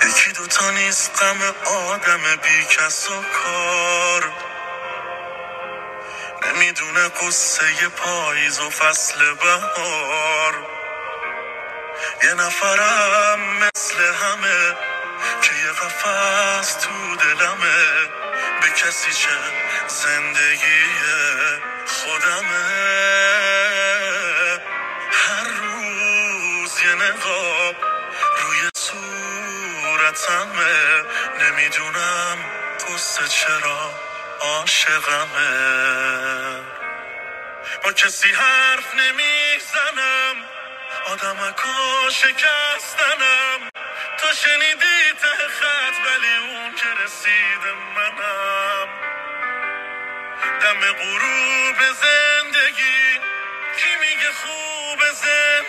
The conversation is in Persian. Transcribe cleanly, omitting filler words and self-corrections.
یکی دوتا نیست غم آدم بی کس و کار، نمیدونه قصه پاییز و فصل بهار. یه نفرم مثل همه که یه قفس تو دلمه، به کسی چه زندگی خودمه. هر روز یه نقاب روی صورتمه، نمیدونم قصه چرا عاشقمه. با کسی حرف نمیزنم، آدمکو شکستنم. تو شنیدی ته خط ولی اون که رسید منم. دم غروب زندگی